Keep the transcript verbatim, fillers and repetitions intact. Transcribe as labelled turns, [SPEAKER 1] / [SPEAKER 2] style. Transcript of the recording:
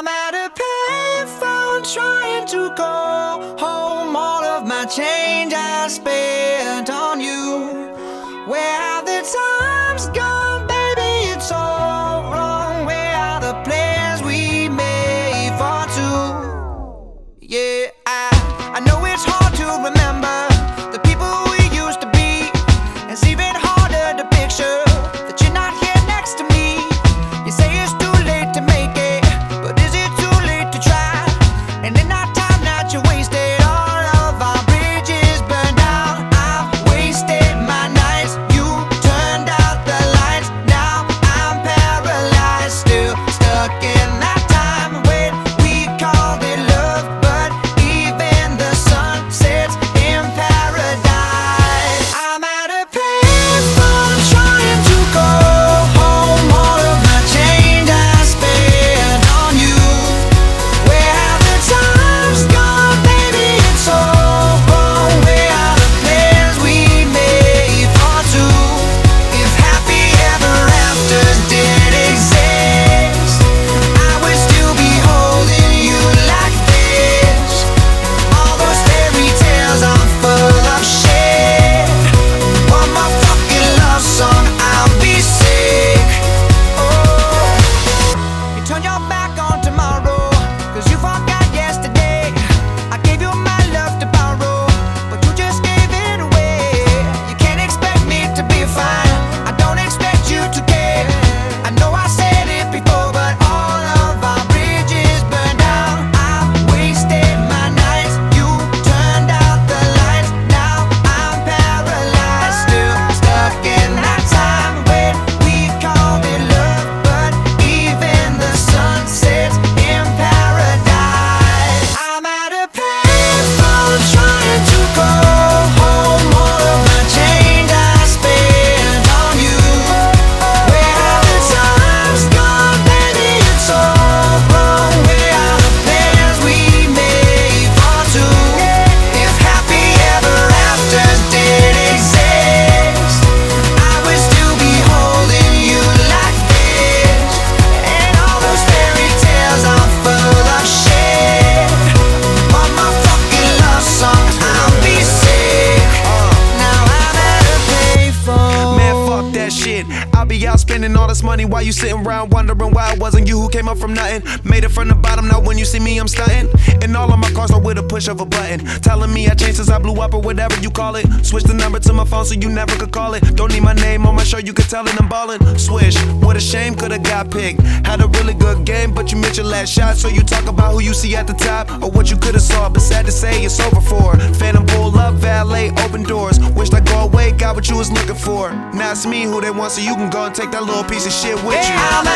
[SPEAKER 1] I'm at a payphone trying to go home. All of my change I spent on you. Where have the times gone, baby? It's all wrong. Where are the plans we made for two? Yeah, I, I know it's hard to remember the people we used to be. It's even harder to picture that you're not here next to me. You say it's too late to make it, but is it too late to try? And in that time that you wasted, all of our bridges burned down. I've wasted my nights, you turned out the lights. Now I'm paralyzed, still stuck in that time when we called it love. But even the sun sets in paradise. I'm at a payphone trying to go home. All of my change I spent on you. Where have the times gone, baby? It's all wrong. Where are the plans we made for two? If happy ever afters did exist, I would still be holding you like this. All those fairy tales are full of shit. One more fucking love song, I'll be sick. Oh, you turn your back on tomorrow, cause you forgot yesterday. I gave you my love to borrow, but you just gave it away. You can't expect me to be fine, I don't expect you to care. I know I said it before, but all of our bridges burned down. I've wasted my nights, you turned out the lights. Now I'm paralyzed, still stuck in that time when we called it love. But even the sun sets in paradise. I'm at a payphone trying to go home. All of my change I spent on you. Where have the times gone, baby? It's all wrong. Where are the plans we made for two? If happy ever afters did exist, I would still be holding you like this. And all those fairy tales are full of shit. One more fucking love song, I'll be sick. Now I'm at a payphone.
[SPEAKER 2] Man, fuck that shit. I'll be out spending all this money while you sitting around wondering why it wasn't you who came up from nothing. Made it from the bottom, now when you see me, I'm stunting. And all of my cars are with a push of a button. Telling me I changed since I blew up or whatever you call it. Switch the number to my phone so you never could call it. Don't need my name on my show, you can tell it I'm ballin'. Swish, what a shame, could've got picked. Had a really good game, but you missed your last shot. So you talk about who you see at the top or what you could've saw. But sad to say, it's over for. Phantom pull up, valet, open doors. Wished I go away, got what you was looking for. Now it's me who they want, so you can go and take that little piece of shit with you.
[SPEAKER 1] I'm